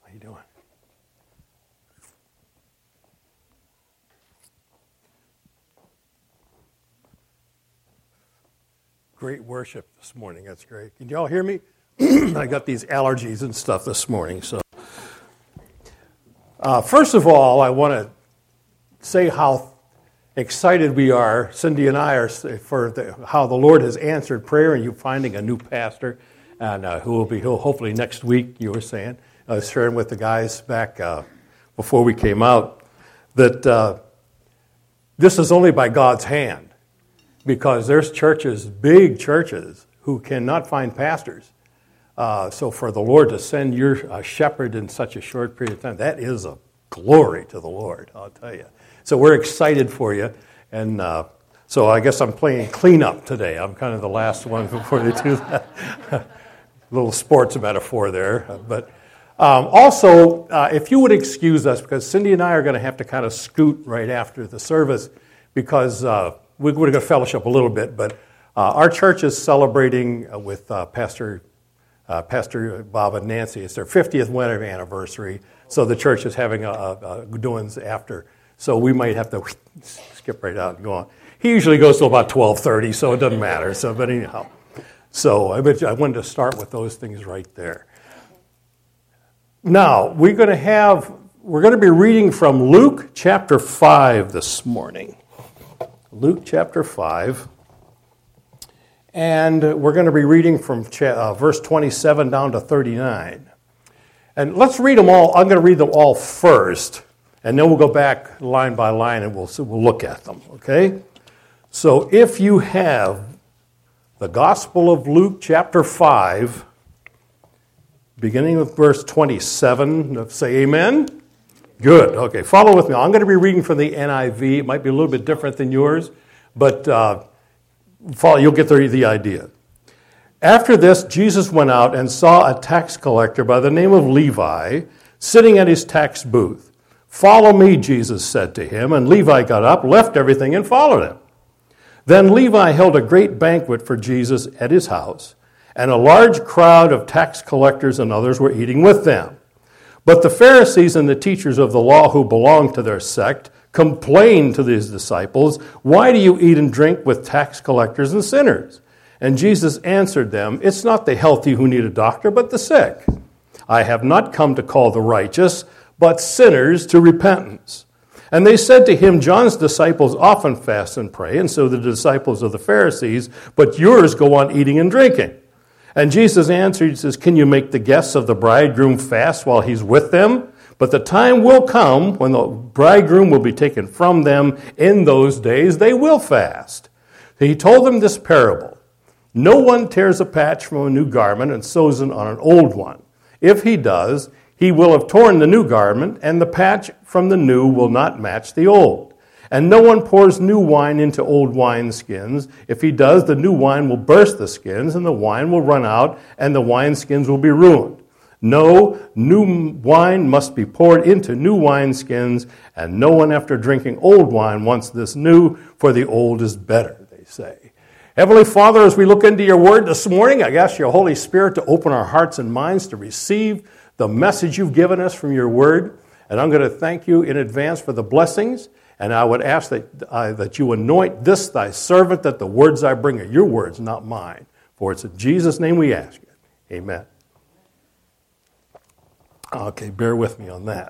How you doing? Great worship this morning. That's great. Can y'all hear me? I got these allergies and stuff this morning. So, first of all, I want to say how excited we are, Cindy and I are, for how the Lord has answered prayer and you finding a new pastor, and who will be hopefully next week. You were saying, I was sharing with the guys back before we came out that this is only by God's hand. Because there's churches, big churches, who cannot find pastors. So for the Lord to send your shepherd in such a short period of time, that is a glory to the Lord, I'll tell you. So we're excited for you. And so I guess I'm playing cleanup today. I'm kind of the last one before they do that. Little sports metaphor there. But also, if you would excuse us, because Cindy and I are going to have to kind of scoot right after the service, because we're going to fellowship a little bit, but our church is celebrating with Pastor Bob and Nancy. It's their 50th wedding anniversary, so the church is having a doings after. So we might have to skip right out and go on. He usually goes till about 12:30, so it doesn't matter. So, but anyhow, so I wanted to start with those things right there. Now we're going to be reading from Luke chapter 5 this morning. Luke chapter 5, and we're going to be reading from verse 27 down to 39. And let's read them all. I'm going to read them all first, and then we'll go back line by line and we'll look at them, okay? So if you have the Gospel of Luke chapter 5, beginning with verse 27, say amen. Good. Okay, follow with me. I'm going to be reading from the NIV. It might be a little bit different than yours, but follow. You'll get the idea. After this, Jesus went out and saw a tax collector by the name of Levi sitting at his tax booth. "Follow me," Jesus said to him, and Levi got up, left everything, and followed him. Then Levi held a great banquet for Jesus at his house, and a large crowd of tax collectors and others were eating with them. But the Pharisees and the teachers of the law who belonged to their sect complained to his disciples, "Why do you eat and drink with tax collectors and sinners?" And Jesus answered them, "It's not the healthy who need a doctor, but the sick. I have not come to call the righteous, but sinners to repentance." And they said to him, "John's disciples often fast and pray, and so the disciples of the Pharisees, but yours go on eating and drinking." And Jesus answered, he says, "Can you make the guests of the bridegroom fast while he's with them? But the time will come when the bridegroom will be taken from them. In those days they will fast." He told them this parable. "No one tears a patch from a new garment and sews it on an old one. If he does, he will have torn the new garment, and the patch from the new will not match the old. And no one pours new wine into old wineskins. If he does, the new wine will burst the skins, and the wine will run out, and the wineskins will be ruined. No, new wine must be poured into new wineskins, and no one after drinking old wine wants this new, for the old is better," they say. Heavenly Father, as we look into your word this morning, I ask your Holy Spirit to open our hearts and minds to receive the message you've given us from your word. And I'm going to thank you in advance for the blessings. And I would ask that you anoint this thy servant, that the words I bring are your words, not mine. For it's in Jesus' name we ask it. Amen. Okay, bear with me on that.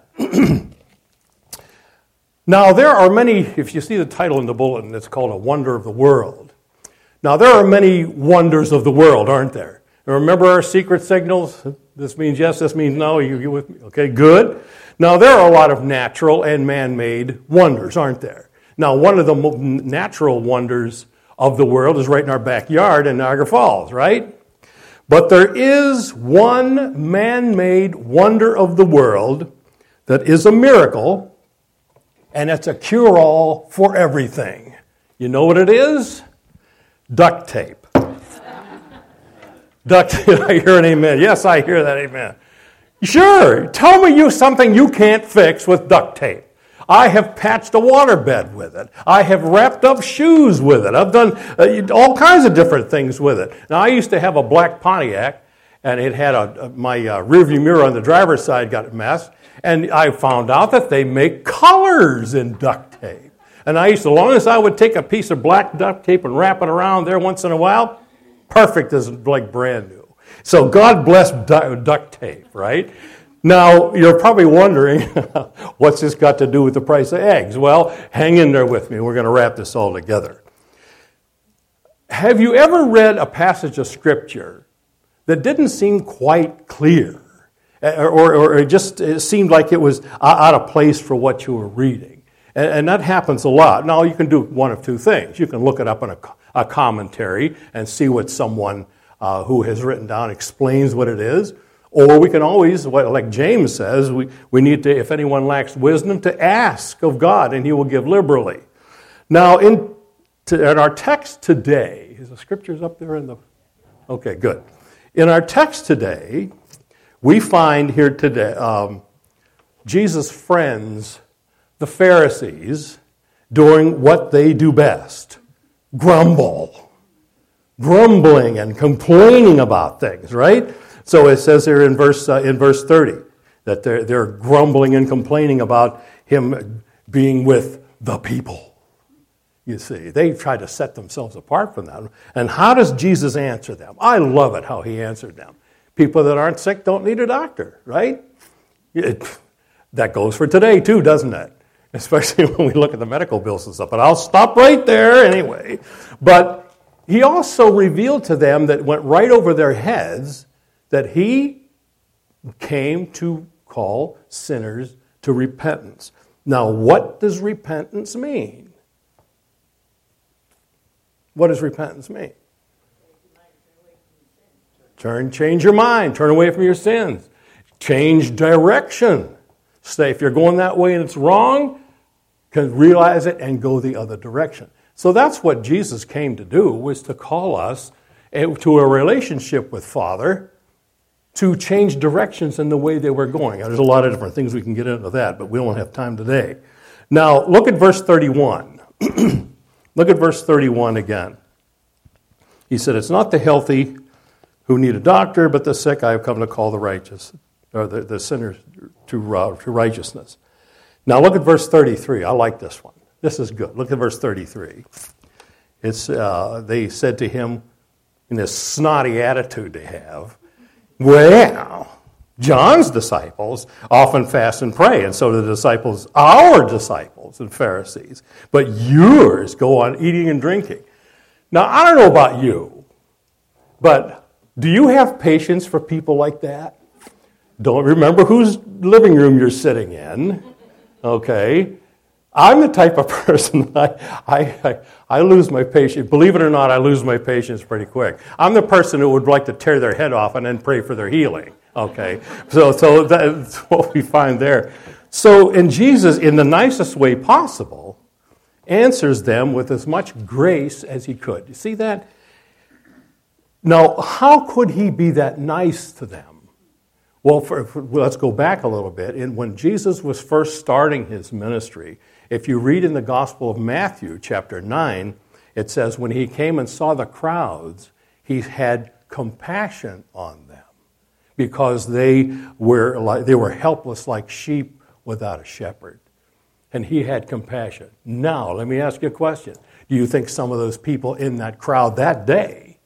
Now, there are many, if you see the title in the bulletin, it's called A Wonder of the World. Now, there are many wonders of the world, aren't there? Remember our secret signals? This means yes, this means no. You with me? Okay, good. Now, there are a lot of natural and man-made wonders, aren't there? Now, one of the natural wonders of the world is right in our backyard in Niagara Falls, right? But there is one man-made wonder of the world that is a miracle, and it's a cure-all for everything. You know what it is? Duct tape. Duct tape. I hear an amen. Yes, I hear that amen. Sure. Tell me something you can't fix with duct tape. I have patched a waterbed with it. I have wrapped up shoes with it. I've done all kinds of different things with it. Now, I used to have a black Pontiac, and it had my rearview mirror on the driver's side got messed, and I found out that they make colors in duct tape. And I used to, as long as I would take a piece of black duct tape and wrap it around there once in a while, perfect as like brand new. So God bless duct tape, right? Now, you're probably wondering, what's this got to do with the price of eggs? Well, hang in there with me. We're going to wrap this all together. Have you ever read a passage of Scripture that didn't seem quite clear? Or it seemed like it was out of place for what you were reading? And that happens a lot. Now, you can do one of two things. You can look it up in a commentary and see what someone who has written down explains what it is. Or we can always, like James says, we need to, if anyone lacks wisdom, to ask of God, and he will give liberally. Now, in our text today, is the scriptures up there in the... Okay, good. In our text today, we find here today Jesus' friends, the Pharisees, doing what they do best: grumbling and complaining about things, right? So it says here in verse 30 that they're grumbling and complaining about him being with the people. You see, they try to set themselves apart from that. And how does Jesus answer them? I love it how he answered them. People that aren't sick don't need a doctor, right? That goes for today too, doesn't it? Especially when we look at the medical bills and stuff. But I'll stop right there anyway. But he also revealed to them that went right over their heads that he came to call sinners to repentance. Now, what does repentance mean? What does repentance mean? Change your mind. Turn away from your sins. Change direction. Say, if you're going that way and it's wrong, can realize it and go the other direction. So that's what Jesus came to do, was to call us to a relationship with Father, to change directions in the way they were going. There's a lot of different things we can get into that, but we don't have time today. Now, look at verse 31. Look at verse 31 again. He said, it's not the healthy who need a doctor, but the sick I have come to call the righteous, or the sinners to righteousness. Now, look at verse 33. I like this one. This is good. Look at verse 33. It's they said to him, in this snotty attitude they have, well, John's disciples often fast and pray, and so do the disciples, our disciples and Pharisees. But yours go on eating and drinking. Now, I don't know about you, but do you have patience for people like that? Don't remember whose living room you're sitting in, okay? I'm the type of person, I lose my patience. Believe it or not, I lose my patience pretty quick. I'm the person who would like to tear their head off and then pray for their healing. Okay, so that's what we find there. So, and Jesus, in the nicest way possible, answers them with as much grace as he could. You see that? Now, how could he be that nice to them? Well, let's go back a little bit. When Jesus was first starting his ministry, if you read in the Gospel of Matthew, chapter 9, it says, when he came and saw the crowds, he had compassion on them because they were helpless like sheep without a shepherd. And he had compassion. Now, let me ask you a question. Do you think some of those people in that crowd that day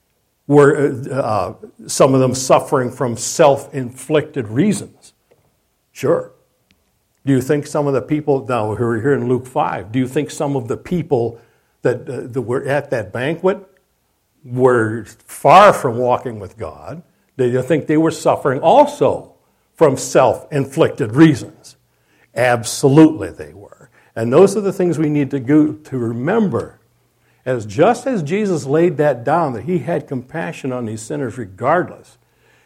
were some of them suffering from self-inflicted reasons? Sure. Do you think some of the people, now we're here in Luke 5, do you think some of the people that were at that banquet were far from walking with God? Do you think they were suffering also from self-inflicted reasons? Absolutely they were. And those are the things we need to remember. Just as Jesus laid that down, that he had compassion on these sinners regardless,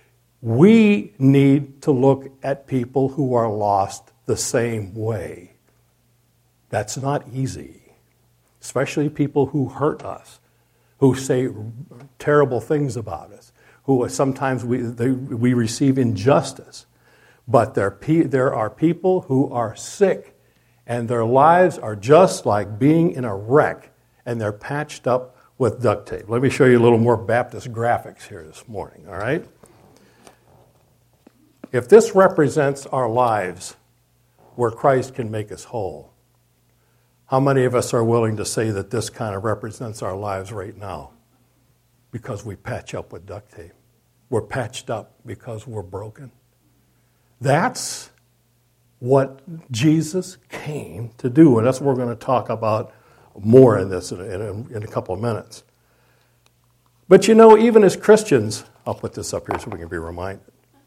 we need to look at people who are lost the same way. That's not easy, especially people who hurt us, who say terrible things about us, who sometimes we receive injustice. But there are people who are sick, and their lives are just like being in a wreck, and they're patched up with duct tape. Let me show you a little more Baptist graphics here this morning, all right? if this represents our lives where Christ can make us whole, how many of us are willing to say that this kind of represents our lives right now? Because we patch up with duct tape. We're patched up because we're broken. That's what Jesus came to do, and that's what we're going to talk about more in this in a couple of minutes. But you know, even as Christians, I'll put this up here so we can be reminded.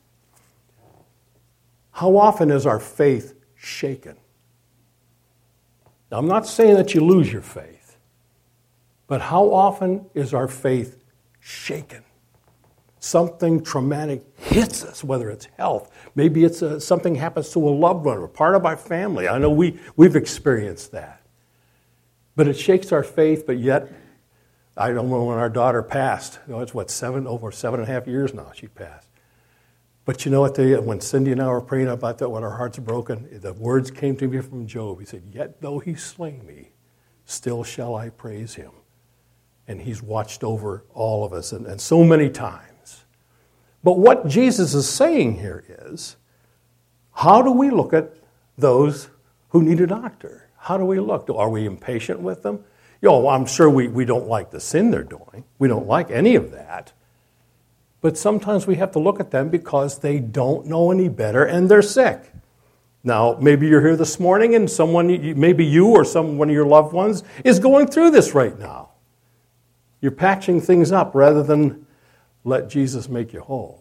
How often is our faith shaken? Now, I'm not saying that you lose your faith, but how often is our faith shaken? Something traumatic hits us, whether it's health. Maybe it's something happens to a loved one or part of our family. I know we've experienced that. But it shakes our faith, but yet, I don't know when our daughter passed. You know, it's over 7.5 years now she passed. But you know what, when Cindy and I were praying about that, when our hearts are broken, the words came to me from Job. He said, yet though he slay me, still shall I praise him. And he's watched over all of us, and so many times. But what Jesus is saying here is, how do we look at those who need a doctor? How do we look? Are we impatient with them? You know, I'm sure we don't like the sin they're doing. We don't like any of that. But sometimes we have to look at them because they don't know any better and they're sick. Now, maybe you're here this morning and maybe you or one of your loved ones is going through this right now. You're patching things up rather than let Jesus make you whole.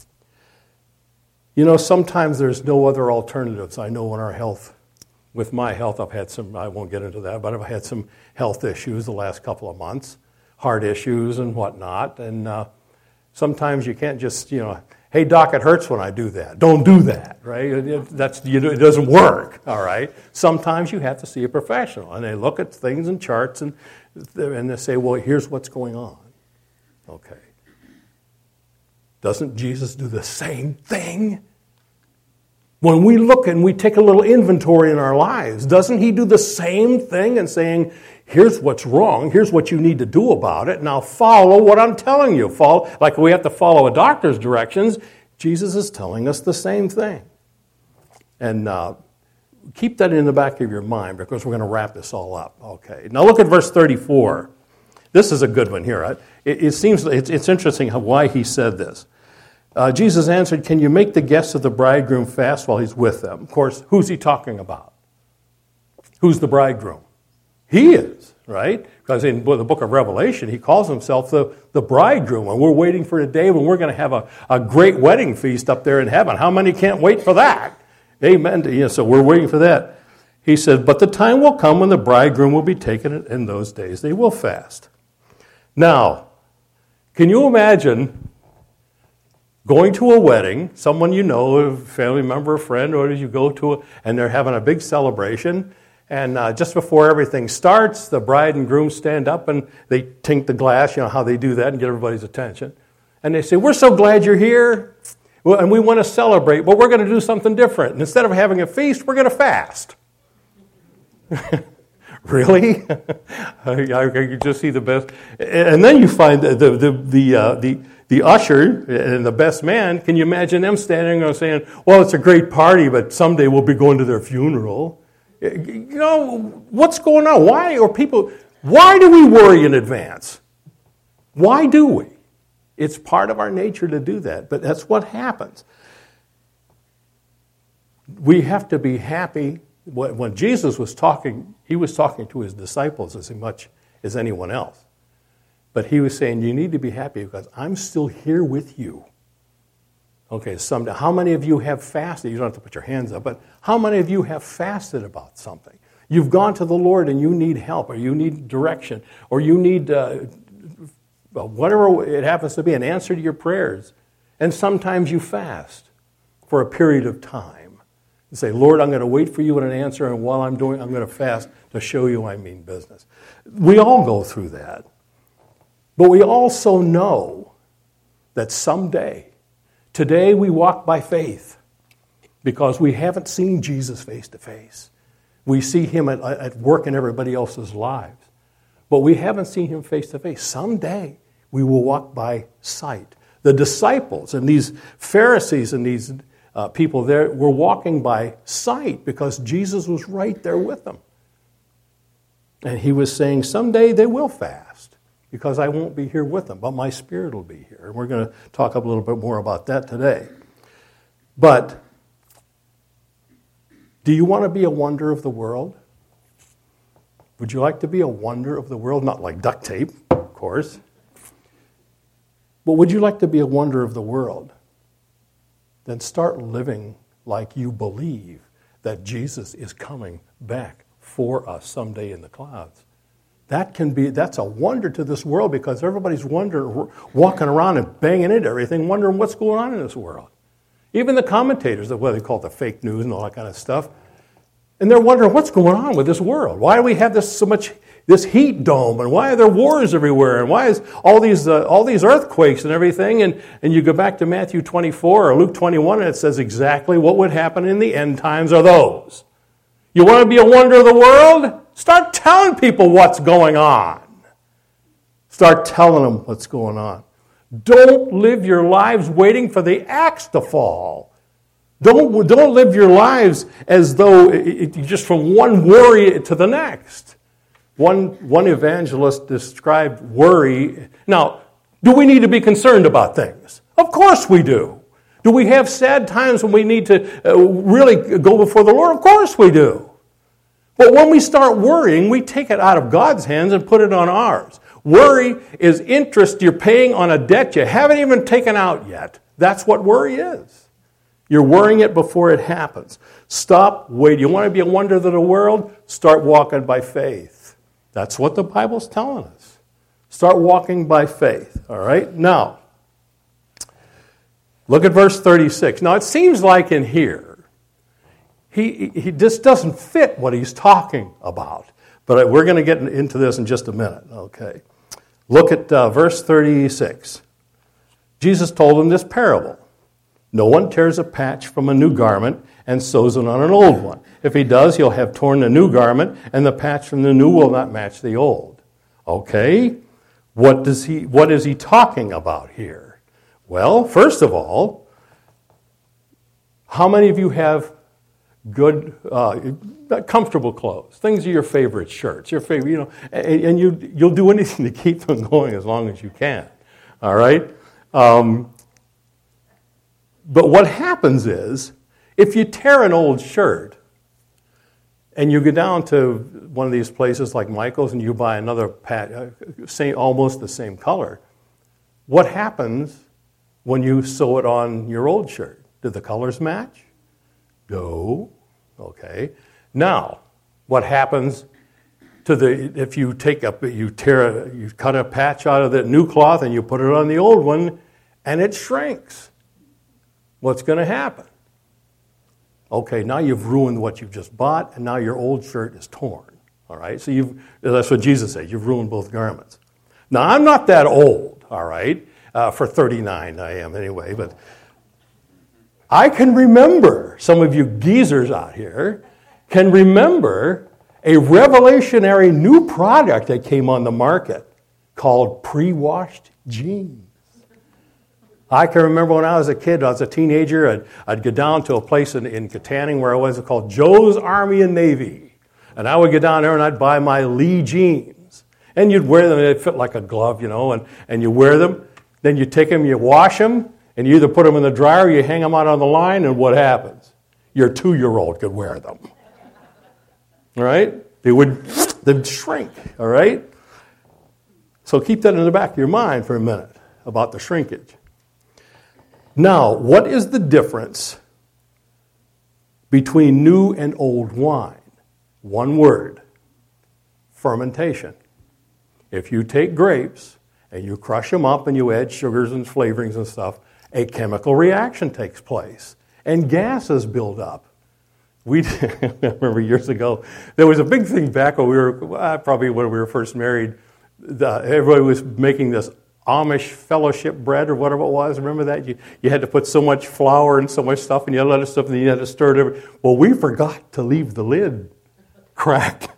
You know, sometimes there's no other alternatives. I know in our health, with my health, I've had some, I won't get into that, but I've had some health issues the last couple of months, heart issues and whatnot. And sometimes you can't just, hey, doc, it hurts when I do that. Don't do that, right? It doesn't work, all right? Sometimes you have to see a professional, and they look at things and charts, and they say, well, here's what's going on. Okay. Doesn't Jesus do the same thing? When we look and we take a little inventory in our lives, doesn't he do the same thing and saying, here's what's wrong, here's what you need to do about it, now follow what I'm telling you. Like we have to follow a doctor's directions, Jesus is telling us the same thing. And keep that in the back of your mind because we're going to wrap this all up. Okay. Now look at verse 34. This is a good one here. It seems it's interesting why he said this. Jesus answered, can you make the guests of the bridegroom fast while he's with them? Of course, who's he talking about? Who's the bridegroom? He is, right? Because in the book of Revelation, he calls himself the bridegroom, and we're waiting for a day when we're going to have a great wedding feast up there in heaven. How many can't wait for that? Amen. So we're waiting for that. He said, but the time will come when the bridegroom will be taken, in those days they will fast. Now, can you imagine going to a wedding, someone you know, a family member, a friend, or you go to, and they're having a big celebration, and just before everything starts, the bride and groom stand up and they tink the glass, you know how they do that and get everybody's attention. And they say, we're so glad you're here, and we want to celebrate, but we're going to do something different. And instead of having a feast, we're going to fast. Really? I can just see the best. And then you find the usher and the best man, can you imagine them standing there saying, well, it's a great party, but someday we'll be going to their funeral. You know, what's going on? Why do we worry in advance? Why do we? It's part of our nature to do that, but that's what happens. We have to be happy. When Jesus was talking, he was talking to his disciples as much as anyone else. But he was saying, you need to be happy because I'm still here with you. Okay, someday, how many of you have fasted? You don't have to put your hands up, but how many of you have fasted about something? You've gone to the Lord and you need help, or you need direction, or you need whatever it happens to be, an answer to your prayers. And sometimes you fast for a period of time. You say, Lord, I'm going to wait for you in an answer, and while I'm going to fast to show you I mean business. We all go through that. But we also know that someday, today we walk by faith because we haven't seen Jesus face to face. We see him at work in everybody else's lives, but we haven't seen him face to face. Someday we will walk by sight. The disciples and these Pharisees and these people there were walking by sight because Jesus was right there with them. And he was saying, someday they will fast because I won't be here with them, but my Spirit will be here. And we're going to talk a little bit more about that today. But do you want to be a wonder of the world? Would you like to be a wonder of the world? Not like duct tape, of course. But would you like to be a wonder of the world? Then start living like you believe that Jesus is coming back for us someday in the clouds. That's a wonder to this world because everybody's wondering, walking around and banging into everything, wondering what's going on in this world. Even the commentators, what they call the fake news and all that kind of stuff, and they're wondering what's going on with this world. Why do we have this heat dome, and why are there wars everywhere, and why is all these earthquakes and everything? And you go back to Matthew 24 or Luke 21, and it says exactly what would happen in the end times are those. You want to be a wonder of the world? Start telling people what's going on. Start telling them what's going on. Don't live your lives waiting for the axe to fall. Don't live your lives as though just from one worry to the next. One evangelist described worry. Now, do we need to be concerned about things? Of course we do. Do we have sad times when we need to really go before the Lord? Of course we do. But when we start worrying, we take it out of God's hands and put it on ours. Worry is interest you're paying on a debt you haven't even taken out yet. That's what worry is. You're worrying it before it happens. Stop waiting. You want to be a wonder to the world? Start walking by faith. That's what the Bible's telling us. Start walking by faith. All right? Now, look at verse 36. Now, it seems like in here, he just doesn't fit what he's talking about. But we're going to get into this in just a minute. Okay. Look at verse 36. Jesus told him this parable. No one tears a patch from a new garment and sews it on an old one. If he does, he'll have torn the new garment, and the patch from the new will not match the old. Okay? What is he talking about here? Well, first of all, how many of you have good, comfortable clothes? Things are your favorite shirts, your favorite, and you'll do anything to keep them going as long as you can. All right? But what happens is, if you tear an old shirt and you go down to one of these places like Michael's and you buy another patch, almost the same color, what happens when you sew it on your old shirt? Do the colors match? No. Okay. Now, what happens if you you cut a patch out of the new cloth and you put it on the old one and it shrinks? What's going to happen? Okay, now you've ruined what you've just bought, and now your old shirt is torn. All right, so that's what Jesus said. You've ruined both garments. Now, I'm not that old, all right? For 39, I am anyway, but I can remember, some of you geezers out here can remember a revolutionary new product that came on the market called pre-washed jeans. I can remember when I was a kid, I was a teenager, I'd go down to a place in Katanning where I was called Joe's Army and Navy. And I would go down there and I'd buy my Lee jeans. And you'd wear them, and they'd fit like a glove, and you wear them. Then you take them, you wash them, and you either put them in the dryer or you hang them out on the line, and what happens? Your 2-year-old could wear them. All right? They'd shrink, all right? So keep that in the back of your mind for a minute about the shrinkage. Now, what is the difference between new and old wine? One word: fermentation. If you take grapes and you crush them up and you add sugars and flavorings and stuff, a chemical reaction takes place and gases build up. I remember years ago, there was a big thing back when we were first married. Everybody was making this Amish fellowship bread or whatever it was. Remember that? You had to put so much flour and so much stuff and you had other stuff and then you had to stir it. Well, we forgot to leave the lid cracked.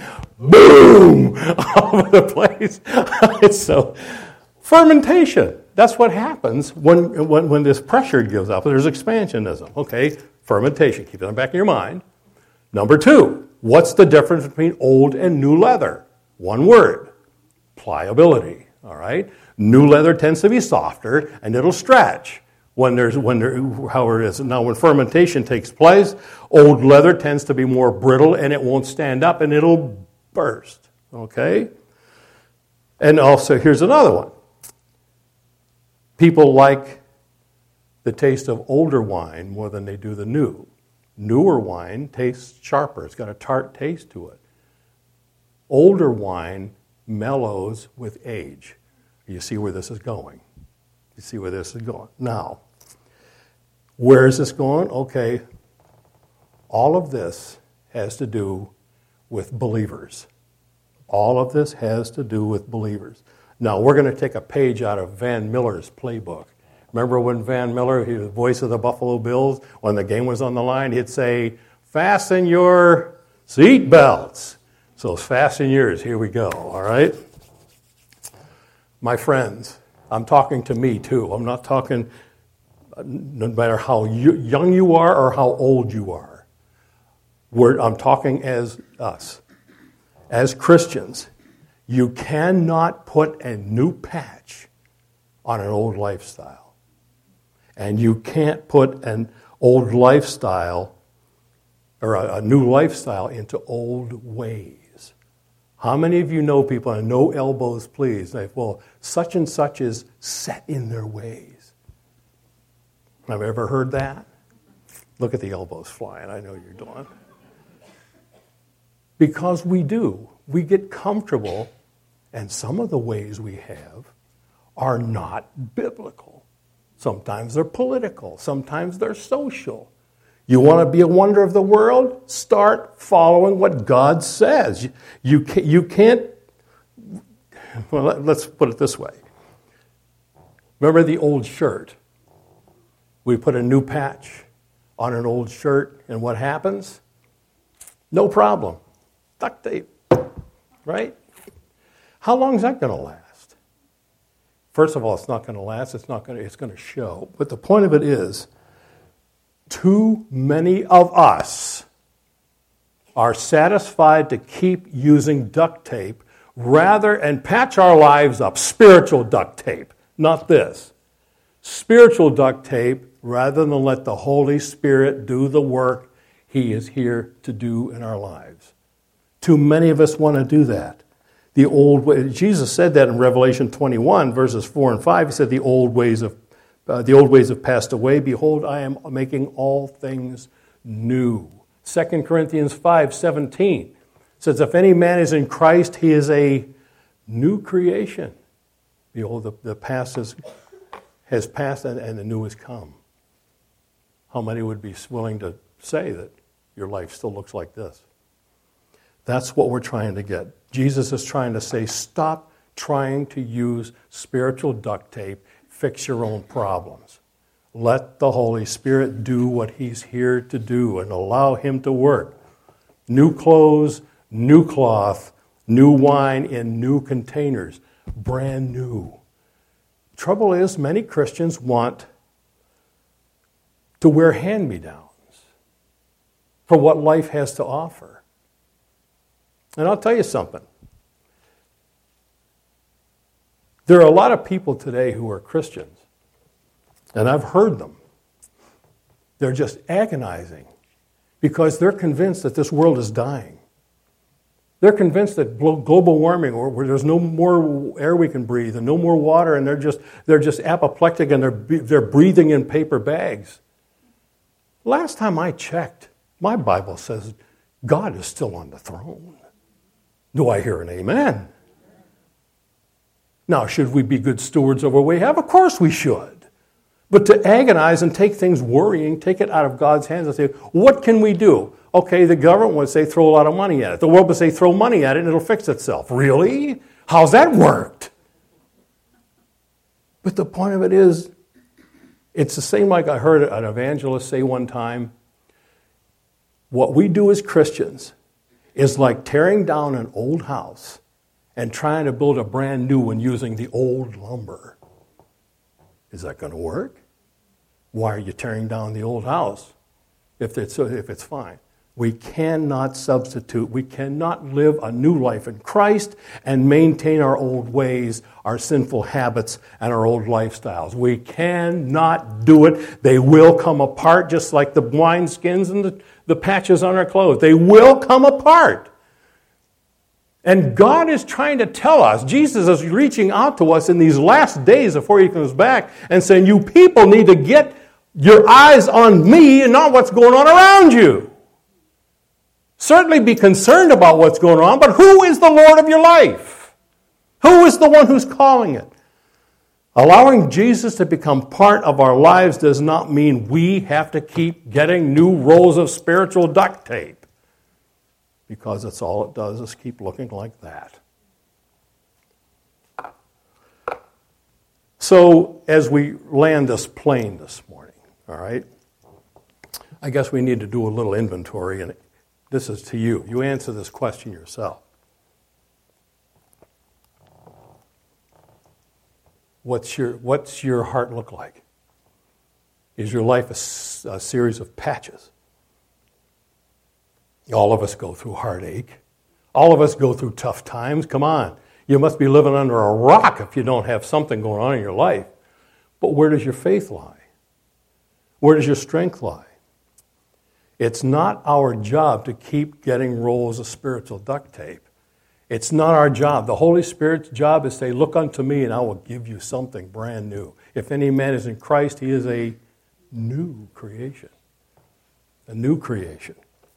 Boom! All over the place. So, fermentation. that's what happens when this pressure gives up. There's expansionism. Okay, fermentation. Keep that in the back of your mind. Number 2, what's the difference between old and new leather? One word, pliability. All right? New leather tends to be softer, and it'll stretch. However it is. Now, when fermentation takes place, old leather tends to be more brittle, and it won't stand up, and it'll burst. Okay? And also, here's another one. People like the taste of older wine more than they do the new. Newer wine tastes sharper. It's got a tart taste to it. Older wine mellows with age. You see where this is going. You see where this is going. Now, where is this going? Okay, all of this has to do with believers. All of this has to do with believers. Now, we're going to take a page out of Van Miller's playbook. Remember when Van Miller, he was the voice of the Buffalo Bills, when the game was on the line, he'd say, "Fasten your seat belts." So fasten yours. Here we go, all right? My friends, I'm talking to me too. I'm not talking no matter how young you are or how old you are. I'm talking as us. As Christians, you cannot put a new patch on an old lifestyle. And you can't put an old lifestyle or a new lifestyle into old ways. How many of you know people, and no elbows please, like, well, such and such is set in their ways. Have you ever heard that? Look at the elbows flying, I know you're doing. Because we do. We get comfortable, and some of the ways we have are not biblical. Sometimes they're political. Sometimes they're social. You want to be a wonder of the world? Start following what God says. You can't. Well, let's put it this way. Remember the old shirt? We put a new patch on an old shirt, and what happens? No problem. Duct tape, right? How long is that going to last? First of all, it's not going to last. It's going to show. But the point of it is, too many of us are satisfied to keep using duct tape and patch our lives up. Spiritual duct tape, not this. Spiritual duct tape, rather than let the Holy Spirit do the work He is here to do in our lives. Too many of us want to do that. The old way, Jesus said that in Revelation 21, verses 4 and 5. He said, the old ways have passed away. Behold, I am making all things new. 2 Corinthians 5:17 says, if any man is in Christ, he is a new creation. Behold, the past has passed and the new has come. How many would be willing to say that your life still looks like this? That's what we're trying to get. Jesus is trying to say, stop trying to use spiritual duct tape, fix your own problems. Let the Holy Spirit do what He's here to do and allow Him to work. New clothes, new cloth, new wine in new containers, brand new. Trouble is, many Christians want to wear hand-me-downs for what life has to offer. And I'll tell you something. There are a lot of people today who are Christians, and I've heard them. They're just agonizing because they're convinced that this world is dying. They're convinced that global warming, or where there's no more air we can breathe and no more water, and they're just apoplectic and they're breathing in paper bags. Last time I checked, my Bible says God is still on the throne. Do I hear an amen? Now, should we be good stewards of what we have? Of course we should. But to agonize and take things worrying, take it out of God's hands and say, what can we do? Okay, the government would say throw a lot of money at it. The world would say throw money at it and it'll fix itself. Really? How's that worked? But the point of it is, it's the same like I heard an evangelist say one time. What we do as Christians is like tearing down an old house and trying to build a brand new one using the old lumber. Is that going to work? Why are you tearing down the old house if it's fine? We cannot substitute. We cannot live a new life in Christ and maintain our old ways, our sinful habits, and our old lifestyles. We cannot do it. They will come apart just like the wineskins and the patches on our clothes. They will come apart. And God is trying to tell us, Jesus is reaching out to us in these last days before he comes back and saying, you people need to get your eyes on me and not what's going on around you. Certainly be concerned about what's going on, but who is the Lord of your life? Who is the one who's calling it? Allowing Jesus to become part of our lives does not mean we have to keep getting new rolls of spiritual duct tape, because that's all it does is keep looking like that. So as we land this plane this morning, all right, I guess we need to do a little inventory, and this is to you. You answer this question yourself. What's your heart look like? Is your life a series of patches? All of us go through heartache. All of us go through tough times. Come on. You must be living under a rock if you don't have something going on in your life. But where does your faith lie? Where does your strength lie? It's not our job to keep getting rolls of spiritual duct tape. It's not our job. The Holy Spirit's job is to say, look unto me and I will give you something brand new. If any man is in Christ, he is a new creation. A new creation.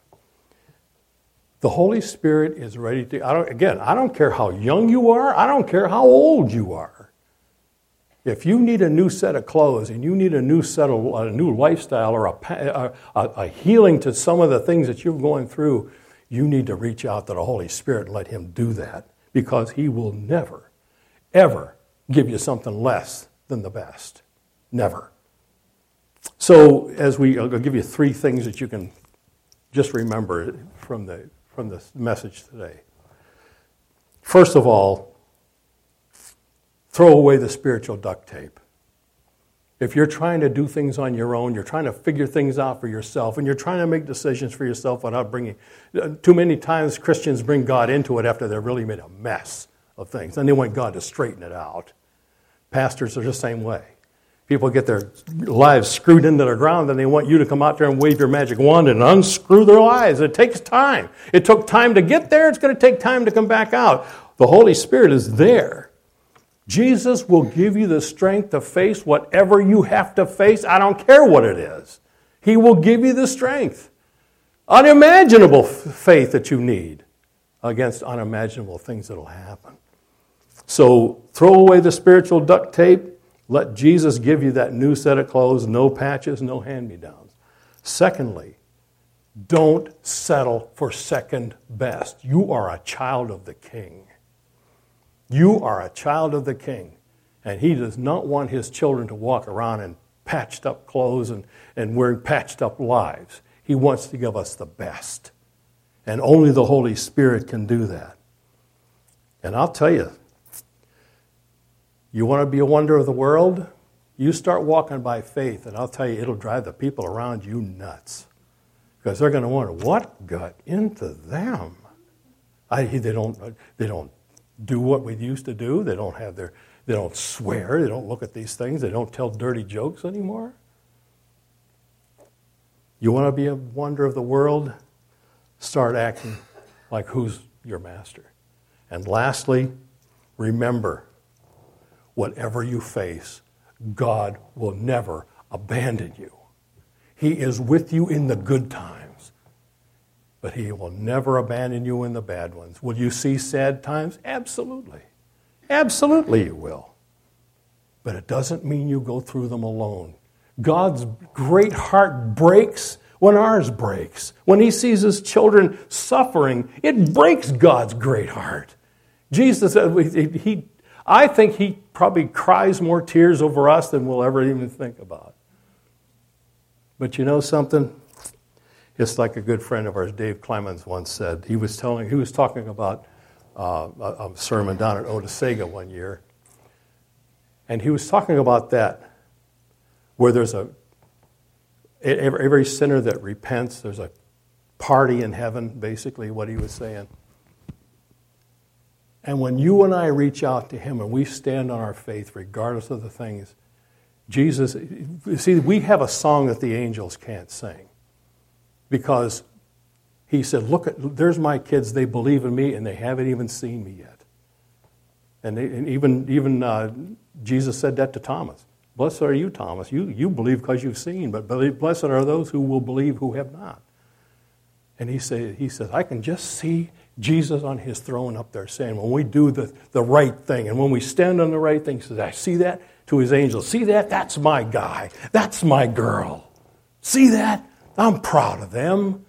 The Holy Spirit is ready to, I don't care how young you are. I don't care how old you are. If you need a new set of clothes and you need a new lifestyle or a healing to some of the things that you're going through, you need to reach out to the Holy Spirit and let him do that, because he will never, ever give you something less than the best. Never. So I'll give you 3 things that you can just remember from this message today. First of all, throw away the spiritual duct tape. If you're trying to do things on your own, you're trying to figure things out for yourself, and you're trying to make decisions for yourself without bringing... Too many times Christians bring God into it after they've really made a mess of things, and they want God to straighten it out. Pastors are the same way. People get their lives screwed into the ground, and they want you to come out there and wave your magic wand and unscrew their lives. It takes time. It took time to get there. It's going to take time to come back out. The Holy Spirit is there. Jesus will give you the strength to face whatever you have to face. I don't care what it is. He will give you the strength. Unimaginable faith that you need against unimaginable things that will happen. So throw away the spiritual duct tape. Let Jesus give you that new set of clothes, no patches, no hand-me-downs. Secondly, don't settle for second best. You are a child of the King. You are a child of the King, and he does not want his children to walk around in patched up clothes and wearing patched up lives. He wants to give us the best, and only the Holy Spirit can do that. And I'll tell you, you want to be a wonder of the world? You start walking by faith, and I'll tell you, it'll drive the people around you nuts, because they're going to wonder, what got into them? They don't do what we used to do. They don't swear. They don't look at these things. They don't tell dirty jokes anymore. You want to be a wonder of the world? Start acting like who's your master. And lastly, remember, whatever you face, God will never abandon you. He is with you in the good times, but he will never abandon you in the bad ones. Will you see sad times? Absolutely. Absolutely you will. But it doesn't mean you go through them alone. God's great heart breaks when ours breaks. When he sees his children suffering, it breaks God's great heart. Jesus said, I think he probably cries more tears over us than we'll ever even think about. But you know something? It's like a good friend of ours, Dave Clemens, once said. He was talking about a sermon down at Otasega one year, and he was talking about that where there's every sinner that repents, there's a party in heaven, basically what he was saying. And when you and I reach out to him and we stand on our faith, regardless of the things, Jesus, see, we have a song that the angels can't sing. Because he said, look, there's my kids, they believe in me and they haven't even seen me yet. And even Jesus said that to Thomas. Blessed are you, Thomas. You believe because you've seen, but blessed are those who will believe who have not. And he says, I can just see Jesus on his throne up there saying, when we do the right thing, and when we stand on the right thing, he says, I see that to his angels. See that? That's my guy. That's my girl. See that? I'm proud of them.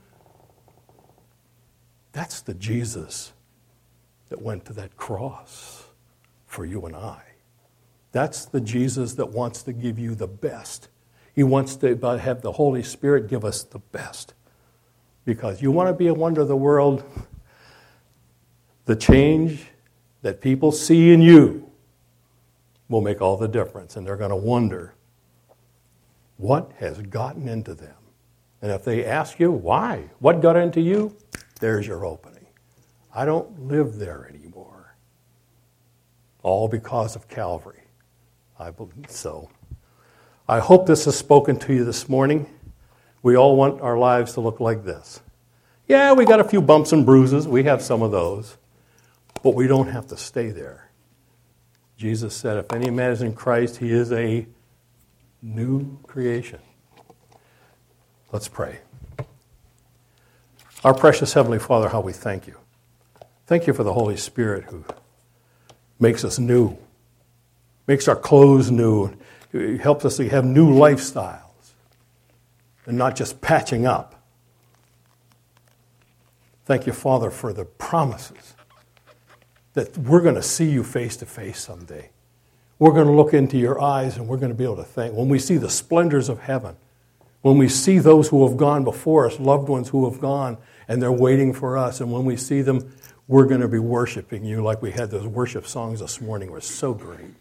That's the Jesus that went to that cross for you and I. That's the Jesus that wants to give you the best. He wants to have the Holy Spirit give us the best. Because you want to be a wonder of the world, the change that people see in you will make all the difference. And they're going to wonder what has gotten into them. And if they ask you, why? What got into you? There's your opening. I don't live there anymore. All because of Calvary. I believe so. I hope this has spoken to you this morning. We all want our lives to look like this. Yeah, we got a few bumps and bruises. We have some of those. But we don't have to stay there. Jesus said, if any man is in Christ, he is a new creation. Let's pray. Our precious Heavenly Father, how we thank you. Thank you for the Holy Spirit who makes us new, makes our clothes new, helps us to have new lifestyles and not just patching up. Thank you, Father, for the promises that we're going to see you face to face someday. We're going to look into your eyes and we're going to be able to think. When we see the splendors of heaven, when we see those who have gone before us, loved ones who have gone, and they're waiting for us, and when we see them, we're going to be worshiping you like we had those worship songs this morning. It was so great.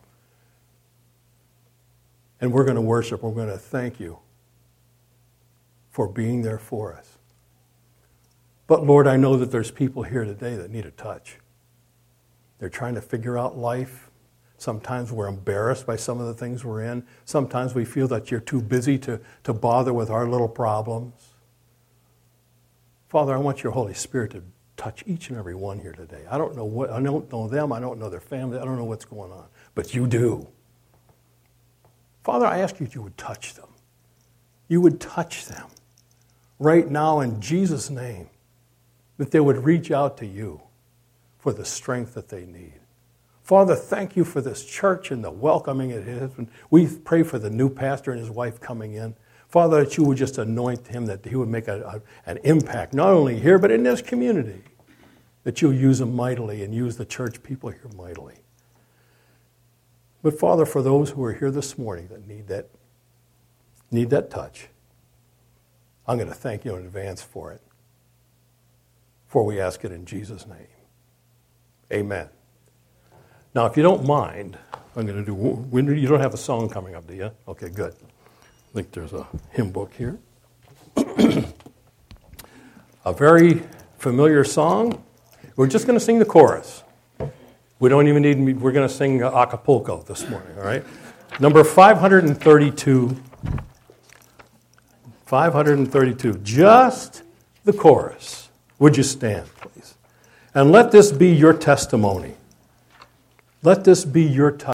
And we're going to worship. We're going to thank you for being there for us. But Lord, I know that there's people here today that need a touch. They're trying to figure out life. Sometimes we're embarrassed by some of the things we're in. Sometimes we feel that you're too busy to bother with our little problems. Father, I want your Holy Spirit to touch each and every one here today. I don't know them. I don't know their family. I don't know what's going on. But you do. Father, I ask you that you would touch them. You would touch them right now in Jesus' name. That they would reach out to you for the strength that they need. Father, thank you for this church and the welcoming it has been. We pray for the new pastor and his wife coming in. Father, that you would just anoint him, that he would make an impact, not only here, but in this community. That you'll use him mightily and use the church people here mightily. But Father, for those who are here this morning that need that touch, I'm going to thank you in advance for it. For we ask it in Jesus' name. Amen. Now, if you don't mind, I'm going to do, you don't have a song coming up, do you? Okay, good. I think there's a hymn book here. A very familiar song. We're just going to sing the chorus. We don't even need, we're going to sing Acapulco this morning, all right? Number 532. 532. Just the chorus. Would you stand, please? And let this be your testimony. Let this be your